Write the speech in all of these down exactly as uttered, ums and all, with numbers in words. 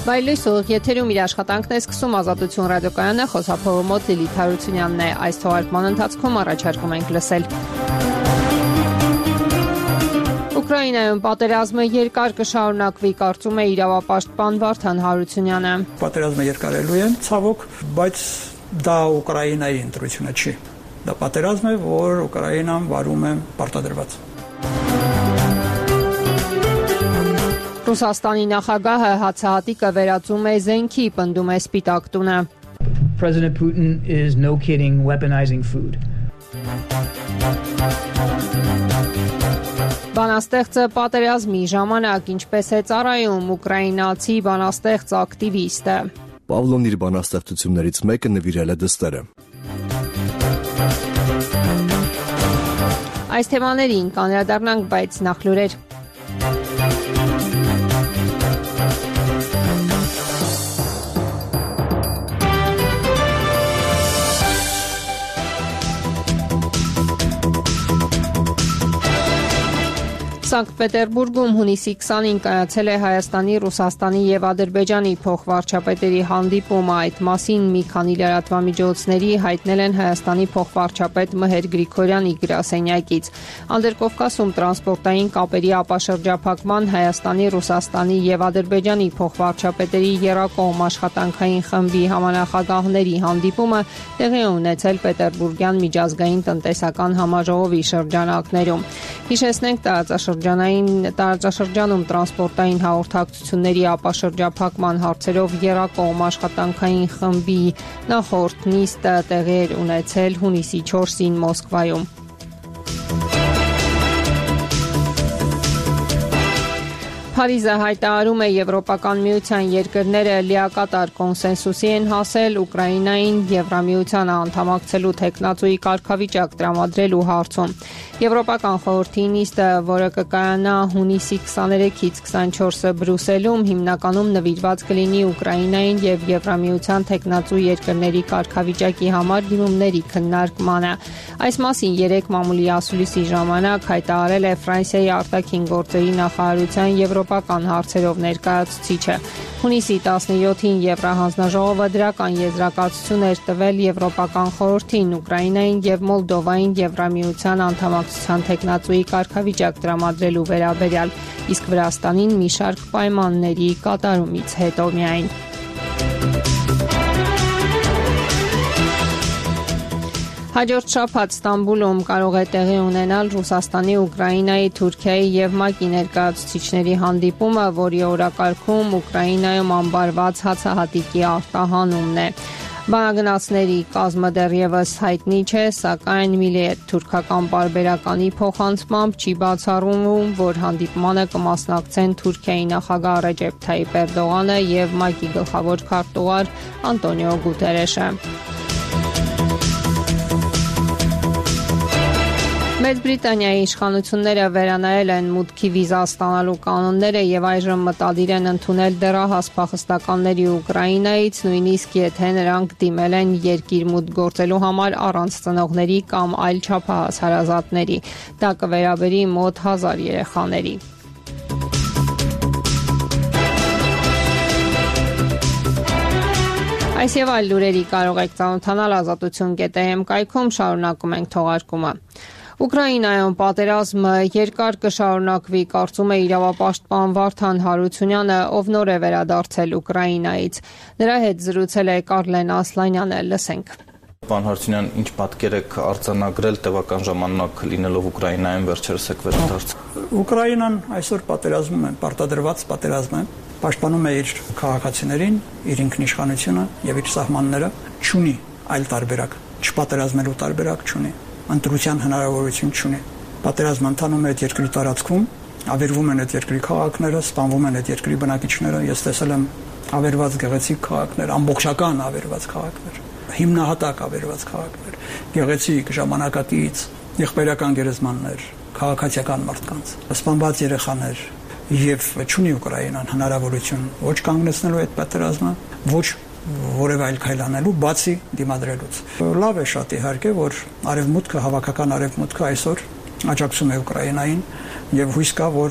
Վայելույս ուղիղ եթերում իր աշխատանքն է սկսում Ազատություն ռադիոկայանը, խոսափողը մոտ Լիլիթ Հարությունյանն է։ Այս թողարկման ընթացքում առաջարկում ենք լսել. Ուկրաինայում պատերազմը երկար կշարունակվի, կարծում է իրավապաշտպան Վարդան Հարությունյանը։ Պատերազմը երկարելու է, ցավոք, բայց դա Ուկրաինայի ընտրությունը չի։ Դա պատերազմ է, որ Ուկրաինան վարում է պարտադրված։ Ռուսաստանի նախագահը հացահատիկը վերածում է զենքի, պնդում է Սպիտակ տունը։ President Putin is no kidding weaponizing food. Բանաստեղծը պատերազմի ժամանակ ինչպես է ծառայում ուկրաինացի բանաստեղծ ակտիվիստը։ Պավլոն իր բանաստեղծություններից մեկը նվիրել է դստերը։ Այս թեմաներին կանդրադառնանք, բայց նախ լուրեր։ Սանկտ Պետերբուրգում հունիսի քսանին կայացել է Հայաստանի, Ռուսաստանի եւ Ադրբեջանի փոխվարչապետերի հանդիպումը։ Այդ մասին մի քանի լրատվամիջոցների հայտնել են Հայաստանի փոխվարչապետ Մհեր Գրիգորյանի գրասենյակից։ Անդրկովկասում տրանսպորտային կապերի ապաշրջափակման Հայաստանի, Ռուսաստանի եւ Ադրբեջանի փոխվարչապետերի եռակողմ աշխատանքային խմբի համանախագահների հանդիպումը տեղի է ունեցել Պետերբուրգյան միջազգային տնտեսական համաժողովի շրջանակներում։ Հիշեցնենք տարածաշրջանային տարածաշրջանում տրանսպորտային հաղորդակցությունների ապաշրջափակման հարցերով եռակողմ աշխատանքային խմբի նախորդ նիստը տեղի էր ունեցել հունիսի չորսին Մոսկվայում։ Փարիզը հայտարարում է Եվրոպական միության երկրները լիակատար կոնսենսուսի են հասել Ուկրաինային Եվրամիությանը անդամակցելու թեկնածուի կարգավիճակ տրամադրելու հարցում։ Եվրոպական խորհրդի նիստը, որը կկայանա հունիսի քսաներեքից քսանչորսը Բրյուսելում, հիմնականում նվիրված կլինի Ուկրաինային եւ Եվրամիության թեկնածու երկրների կարգավիճակի համար դիմումների քննարկմանը։ Այս մասին երեք մամուլի ասուլիսի ժամանակ հայտարարել է Ֆրանսիայի արտաքին գործերի նախարարության եվրոպական հարցերով ներկայացուցիչը։ Հունիսի տասնյոթին Եվրահանձնաժողովը դրական եզրակացություն էր տվել Եվրոպական խորհրդին Ուկրաինային եւ Մոլդովային Եվրամիության անդամակցության թեկնածուի կարգավիճակ տրամադրելու վերաբերյալ, իսկ Վրաստանին մի շարք պայմանների կատարումից հետո միայն։ Հաջորդ շաբաթ Ստամբուլում կարող է տեղի ունենալ Ռուսաստանի, Ուկրաինայի, Թուրքիայի եւ ՄԱԿ-ի ներկայացուցիչների հանդիպումը, որի օրակարգում Ուկրաինայում ամբարված հացահատիկի արտահանումն է։ Բանագնացների կազմը դեռևս հայտնի չէ, սակայն միլիթուրքական պարբերականի փոխանցմամբ չի բացառվում, որ հանդիպմանը կմասնակցեն Թուրքիայի նախագահ Ռեջեփ Թայիպ Էրդողանը եւ ՄԱԿ-ի գլխավոր քարտուղար Անտոնիո Գուտերեշը։ Մեծ Բրիտանիայի իշխանությունները վերանայել են մուտքի վիզա ստանալու կանոնները եւ այժմ մտադիր են ընդունել դեռահաս փախստականների Ուկրաինայից, նույնիսկ եթե նրանք դիմել են երկիր մուտք գործելու համար առանց ծնողների կամ այլ չափահաս հարազատների։ Դա կվերաբերի մոտ հազար երեխաների։ Այս եւ այլ լուրերի կարող եք ծանոթանալ ազատություն կետ է էմ կայքում, շարունակում ենք թողարկումը։ Ուկրաինայում պատերազմը երկար կշարունակվի, կարծում է իրավապաշտպան Վարդան Հարությունյանը, ով նոր է վերադարձել Ուկրաինայից։ Նրա հետ զրուցել է Կարլեն Ասլանյանը, լսենք։ Պարոն Հարությունյան, ինչ պատկեր եք արձանագրել տևական ժամանակ լինելով Ուկրաինայում, վերջերս եք վերադարձել։ Ուկրաինան այսօր պատերազմում է, պարտադրված պատերազմ է, պաշտպանում է իր քաղաքացիներին, իր ինքնիշխանությունը եւ իր սահմանները, չունի այլ տարբերակ, չպատերազմելու տարբերակ չունի։ Ընտրության հնարավորություն չունի։ Պատերազմը ընթանում է այդ երկրի տարածքում, ավերվում են այդ երկրի քաղաքները, սպանվում են այդ երկրի բնակիչները։ Ես տեսել եմ ավերված գեղեցիկ քաղաքներ, ամբողջական ավերված քաղաքներ, հիմնահատակ ավերված քաղաքներ, գեղեցիկ ժամանակակից եղբայրական գերեզմաններ, քաղաքացիական մարդկանց, սպանված երեխաներ, եւ չունի Ուկրաինան հնարավորություն ոչ կանգնեցնելու այդ պատերազմը, ոչ որևէ այլ քայլ անելու, բացի դիմադրելուց։ Լավ է շատ իհարկե, որ արևմուտքը, հավաքական արևմուտքը այսօր աջակցում է Ուկրաինային եւ հույս կա, որ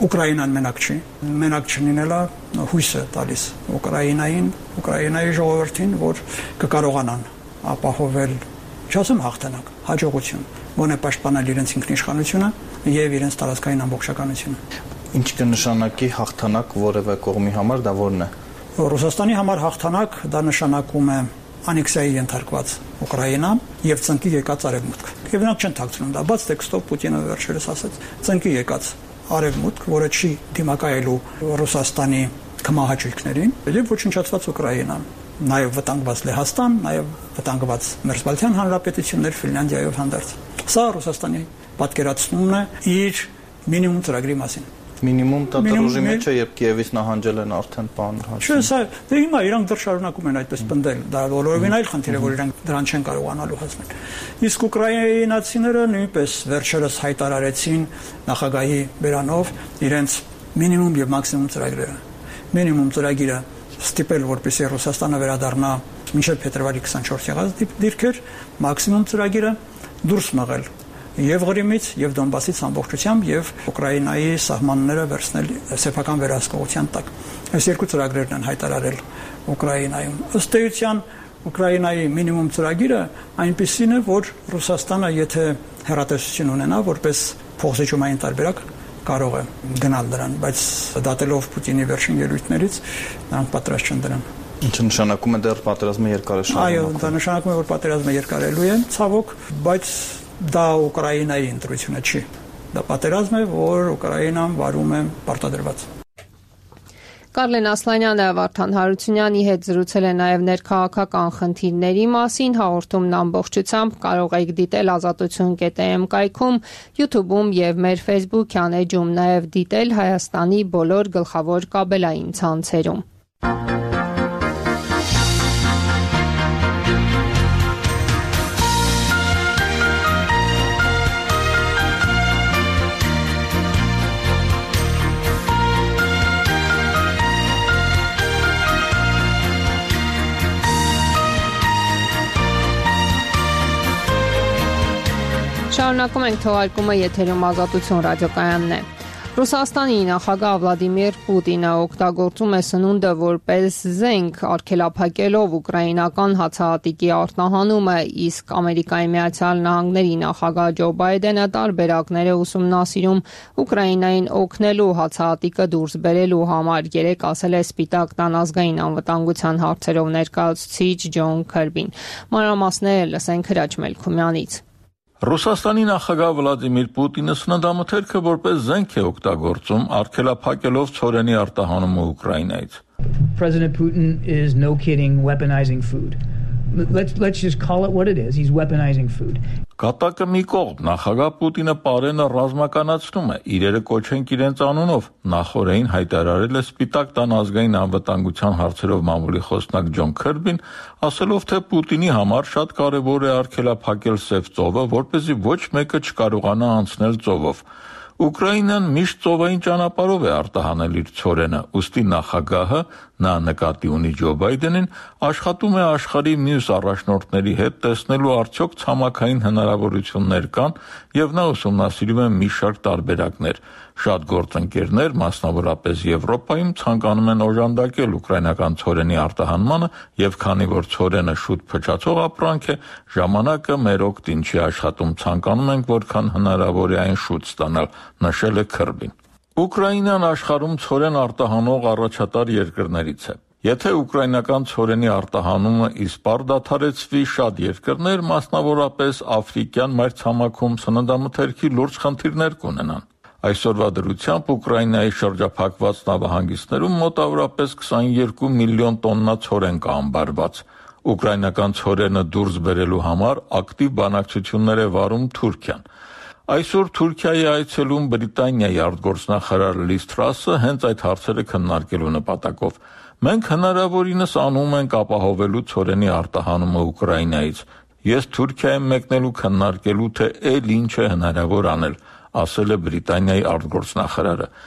Ուկրաինան մենակ չի, մենակ չլինելա հույսը տալիս Ուկրաինային, Ուկրաինայի ժողովրդին, որ կկարողանան ապահովել, չասեմ հաղթանակ, հաջողություն, գոնե պաշտպանել իրենց ինքնիշխանությունը եւ իրենց տարածքային ամբողջականությունը։ Ինչ կնշանակի հաղթանակ որևէ կողմի համար, դա որն է։ Ռուսաստանի համար հաղթանակ դա նշանակում է անեքսիայի ենթարկված Ուկրաինա եւ ծնկի եկած արևմուտք։ Եվ նրանք չեն թաքցնում դա, բաց տեքստով Պուտինը վերջերս ասաց, ծնկի եկած արևմուտք, որը չի դիմակայելու Ռուսաստանի կմահաճույքներին, եւ ոչնչացված Ուկրաինան, նաեւ վտանգված Լեհաստան, նաեւ վտանգված Մերձբալթյան հանրապետություններ, Ֆինլանդիայով հանդերձ։ Սա Ռուսաստանի պատկերացումն է իր մինիմում ծրագրի մասին։ Մինիմում տատարուժի մեջ է, երբ Կիևից նահանջել են արդեն բան հաշվի։ Չէ, սա դե հիմա իրանք դեռ շարունակում են այդպես պնդել, դա բոլորովին այլ խնդիր է, որ իրանք դրան չեն կարողանալու հասնել։ Իսկ ուկրաինացիները նույնպես վերջերս հայտարարեցին նախագահի բերանով իրենց մինիմում եւ մաքսիմում ծրագրերը։ Մինիմում ծրագիրը ստիպել, որպեսզի Ռուսաստանը վերադառնա մինչև փետրվարի քսանչորսի եղած դիրքեր, մաքսիմում ծրագիրը դուրս մղել եւ Ղրիմից եւ Դոնբասից ամբողջությամբ եւ Ուկրաինայի սահմանները վերցնել սեփական վերահսկողության տակ։ Այս երկու ծրագրերն են հայտարարել Ուկրաինայում։ Ըստ էության Ուկրաինայի մինիմում ծրագիրը այնպիսին է, որ Ռուսաստանը, եթե հեռատեսություն ունենա, որպես փոխզիջումային տարբերակ կարող է գնալ դրան, բայց դատելով Պուտինի վերջին ելույթներից նրանք պատրաստ չեն դրան։ Ինչը նշանակում է դեռ պատերազմը երկար է Այո, շարունակվելու։ դա նշանակում է, որ պատերազմը երկարելու է, ցավոք, բայց դա Ուկրաինայի ընտրությունը չի։ Դա պատերազմ է, որ Ուկրաինան վարում է պարտադրված։ Կարլեն Ասլանյանը Վարդան Հարությունյանի հետ զրուցել է նաև ներքաղաքական խնդիրների մասին, հաղորդումն ամբողջությամբ կարող եք դիտել ազատություն կետ էմ կայքում, YouTube-ում եւ մեր Facebook-յան էջում, նաև դիտել Հայաստանի բոլոր գլխավոր կաբելային ցանցերում։ Շարունակում ենք թողարկումը, եթերում Ազատություն ռադիոկայանն է։ Ռուսաստանի նախագահ Վլադիմիր Պուտինը օգտագործում է սնունդը որպես զենք, արգելափակելով ուկրաինական հացահատիկի արտահանումը, իսկ Ամերիկայի Միացյալ Նահանգների նախագահ Ջո Բայդենը տարբերակներ է ուսումնասիրում Ուկրաինային օգնելու հացահատիկը դուրս բերելու համար, երեկ ասել է Սպիտակ տան ազգային անվտանգության հարցերով ներկայացուցիչ Ջոն Քերբին։ Մանրամասները լսենք Հրաչ Մելքումյանից։ Ռուսաստանի նախագահ Վլադիմիր Պուտինը սննդամթերքը որպես զենք է օգտագործում, արգելափակելով ցորենի արտահանումը Ուկրաինայից։ President Putin is no kidding weaponizing food. Let's let's just call it what it is. He's weaponizing food. Կատակը մի կողմ, նախագահ Պուտինը պարենը ռազմականացնում է, իրերը կոչենք իրենց անունով, նախորդին հայտարարել է Սպիտակ տան ազգային անվտանգության հարցերով մամուլի խոսնակ Ջոն Քերբին, ասելով, թե Պուտինի համար շատ կարևոր է արգելափակել Սև ծովը, որպեսզի ոչ մեկը չկարողանա անցնել ծովով։ Ուկրաինան միշտ ծովային ճանապարհով է արտահանել իր ցորենը, ուստի նախագահը, նա նկատի ունի Ջո Բայդենին, աշխատում է աշխարհի մյուս առաջնորդների հետ տեսնելու արդյոք ցամաքային հնարավորություններ կան, եւ նա ուսումնասիրում է մի շարք տարբերակներ։ Շատ գործընկերներ, մասնավորապես Եվրոպայում, ցանկանում են օժանդակել ուկրաինական ցորենի արտահանմանը, եւ քանի որ ցորենը շուտ փչացող ապրանք է, ժամանակը մեր օգտին չի աշխատում, ցանկանում ենք որքան հնարավոր է այն շուտ ստանալ, նշել է Քերբին։ Ուկրաինան աշխարհում ցորեն արտահանող առաջատար երկրներից է։ Եթե ուկրաինական ցորենի արտահանումը իսպառ դադարեցվի, շատ երկրներ, մասնավորապես Աֆրիկյան մայրցամաքում սննդամթերքի լուրջ խնդիրներ կունենան։ Այսօրվա դրությամբ Ուկրաինայի շրջափակված նավահանգիստներում մոտավորապես քսաներկու միլիոն տոննա ցորեն կա ամբարված։ Ուկրաինական ցորենը դուրս բերելու համար ակտիվ բանակցություններ է վարում Թուրքիան։ Այսօր Թուրքիայի այցելում Բրիտանիայի արտգործնախարար Լիզ Թրասը հենց այդ հարցերը քննարկելու նպատակով։ Մենք հնարավորինս անում ենք ապահովելու ցորենի արտահանումը Ուկրաինայից։ Ես Թուրքիա եմ մեկնելու քննարկելու, թե էլ ինչ է հնարավոր անել, ասել է Բրիտանիայի արտգործնախարարը։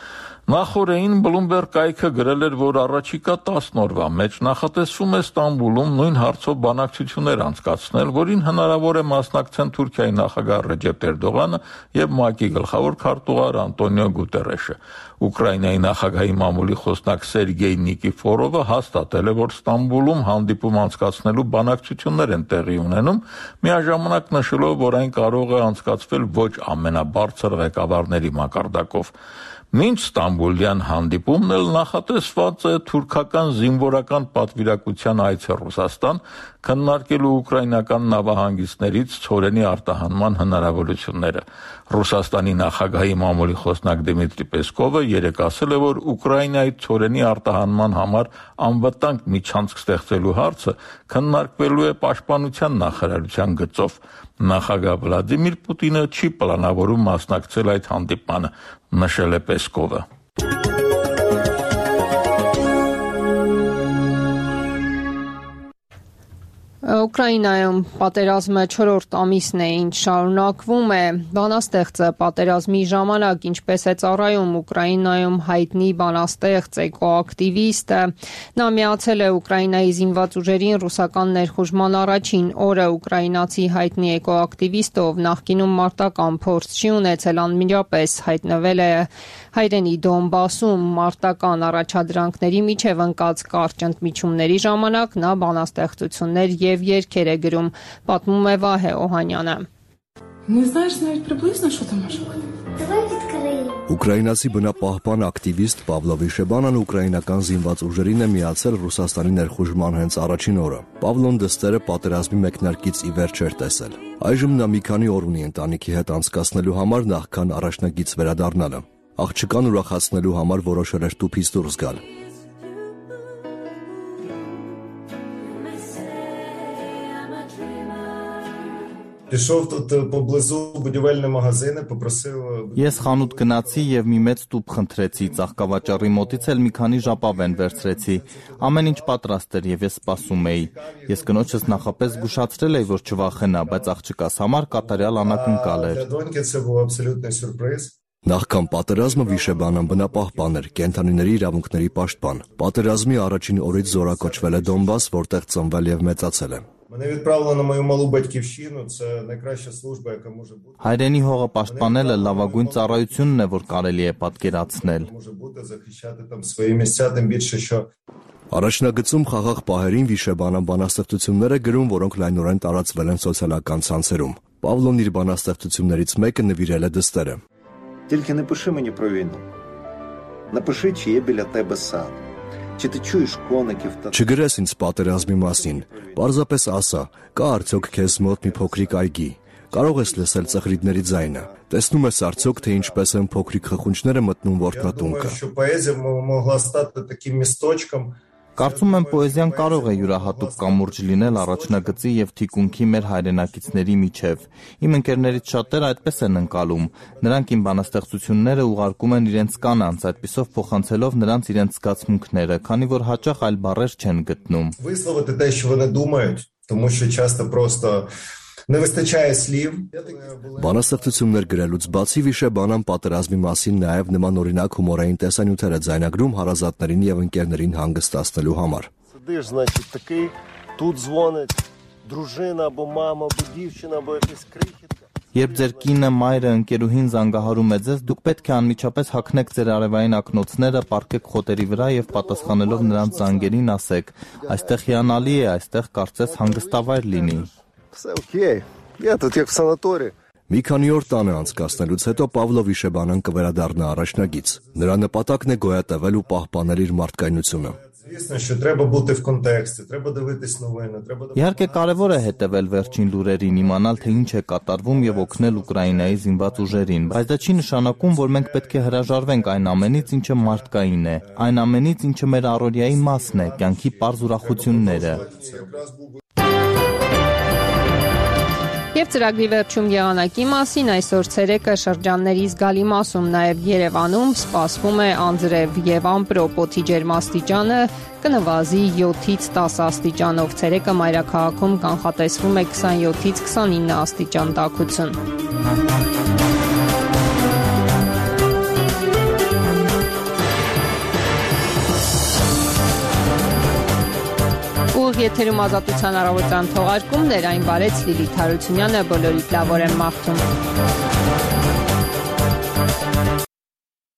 Նախորդին Bloomberg կայքը գրել էր, որ առաջիկա տասն օրվա մեջ նախատեսվում է Ստամբուլում նույն հարցով բանակցություններ անցկացնել, որին հնարավոր է մասնակցեն Թուրքիայի նախագահ Ռեջեփ Էրդողանը եւ ՄԱԿ-ի գլխավոր քարտուղար Անտոնիո Գուտերեշը։ Ուկրաինայի նախագահի մամուլի խոսնակ Սերգեյ Նիկիֆորովը հաստատել է, որ Ստամբուլում հանդիպում անցկացնելու բանակցություններ են տեղի ունենում, միաժամանակ նշելով, որ այն կարող է անցկացվել ոչ ամենաբարձր ղեկավարների մակարդակով։ Մինչ Ստամբուլյան հանդիպումն էլ նախատեսված է թուրքական զինվորական պատվիրակության այցը Ռուսաստան, քննարկելու ուկրաինական նավահանգիստներից ցորենի արտահանման հնարավորությունները։ Ռուսաստանի նախագահի մամուլի խոսնակ Դմիտրի Պեսկովը երեկ ասել է, որ Ուկրաինայի ցորենի արտահանման համար անվտանգ միջանցք ստեղծելու հարցը քննարկվելու է պաշտպանության նախարարության գծով։ Նախագահ Վլադիմիր Պուտինը չի պլանավորում մասնակցել այդ հանդիպմանը, նշել է Պեսկովը։ Ուկրաինայում պատերազմը չորրորդ ամիսն է, ինչ շարունակվում է։ Բանաստեղծը պատերազմի ժամանակ ինչպես է ծառայում Ուկրաինայում հայտնի բանաստեղծ էկոակտիվիստը։ Նա միացել է Ուկրաինայի զինված ուժերին ռուսական ներխուժման առաջին օրը։ Ուկրաինացի հայտնի էկոակտիվիստը, ով նախկինում մարտական փորձ չի ունեցել, անմիջապես հայտնվել է հայրենի Դոնբասում մարտական առաջադրանքների միջև ընկած կարճ ընդմիջումների ժամանակ նա բանաստեղծություններ եւ երգեր է գրում, պատմում է Վահե Օհանյանը։ Ուկրաինացի բնապահպան ակտիվիստ Պավլո Վիշեբանան ուկրաինական զինված ուժերին է միացել Ռուսաստանի ներխուժման հենց առաջին օրը։ Պավլոն դստերը պատերազմի մեկնարկից ի վերջ էր տեսել։ Այժմ նա մի քանի օր ունի ընտանիքի հետ անցկացնելու համար նախքան առաջնագից վերադառնալը։ Աղջկան ուրախացնելու համար որոշել էր տուփից դուրս գալ։ Ես խանութ գնացի եւ մի մեծ տուփ խնդրեցի, ծաղկավաճառի մոտից էլ մի քանի ժապավեն վերցրեցի։ Ամեն ինչ պատրաստ էր եւ ես սպասում էի։ Ես կնոջս նախապես զգուշացրել էի, որ չվախենա, բայց աղջկաս համար կատարյալ անակնկալ էր։ Նախքան պատերազմը Վիշեբանան բնապահպան էր, կենդանիների իրավունքների պաշտպան։ Պատերազմի առաջին օրից զորակոչվել է Դոնբաս, որտեղ ծնվել եւ մեծացել է։ Հայրենի հողը պաշտպանելը լավագույն ծառայությունն է, որ կարելի է պատկերացնել։ Առաջնագծում խաղաղ պահերին Վիշեբանան բանաստեղծություններ է գրում, որոնք լայնորեն տարածվել են սոցիալական ցանցերում։ Պավլոն իր բանաստեղծություններից մեկը նվիրել է դստերը։ Тільки не пиши мені про війну. Напиши, чи є біля тебе сад. Чи ти чуєш коників та... Չգրես ինձ պատերազմի մասին, պարզապես ասա, կա արդյոք քեզ մոտ մի փոքրիկ այգի, կարող ես լսել ծխրիդների ձայնը, տեսնում ես արդյոք, թե ինչպես են փոքրիկ խխունջները մտնում ворտնատունքը։ Կարծում եմ պոեզիան կարող է յուրահատուկ կամուրջ լինել առաջնագծի եւ թիկունքի մեր հայրենակիցների միջև։ Իմ ընկերներից շատերը այդպես են ընկալում։ Նրանք իմ բանաստեղծությունները ուղարկում են իրենց կանանց, այդպիսով փոխանցելով նրանց իրենց զգացմունքները, քանի որ հաճախ այլ բառեր չեն գտնում։ Բանաստեղծություններ գրելուց բացի Վիշեբանան պատերազմի մասին նաև նմանօրինակ հումորային տեսանյութեր է ձայնագրում հարազատներին եւ ընկերներին հանգստացնելու համար։ Երբ ձեր կինը, մայրը, ընկերուհին զանգահարում է ձեզ, դուք պետք է անմիջապես հագնեք ձեր արևային ակնոցները, պառկեք խոտերի վրա եւ պատասխանելով նրանց զանգերին ասեք. այստեղ հիանալի է, այստեղ կարծես հանգստավայր լինի։ Մի քանի օր տանը անցկացնելուց հետո Պավլո Վիշեբանան կվերադառնա առաջնագիծ։ Նրա նպատակն է գոյատևել ու պահպանել իր մարդկայնությունը։ Իհարկե կարևոր է հետևել վերջին լուրերին, իմանալ թե ինչ է կատարվում եւ օգնել Ուկրաինայի զինված ուժերին, բայց դա չի նշանակում, որ մենք պետք է հրաժարվենք այն ամենից, ինչը մարդկային է, այն ամենից, ինչը մեր առօրյայի մասն է, կյանքի պարզ ուրախությունները։ Եվ ծրագրի վերջում եղանակի մասին այսօր ցերեկը շրջանների զգալի մասում նաև Երևանում սպասվում է անձրև եւ ամպրոպ, օդի ջերմաստիճանը կնվազի յոթից տասը աստիճանով, ցերեկը մայրաքաղաքում կանխատեսվում է քսանյոթից քսանինը աստիճան տաքություն։ եթերում Ազատության առավոտյան թողարկումներ, այն բարեց Լիլիթ Հարությունյանը, բոլորիդ լավ օր եմ մաղթում։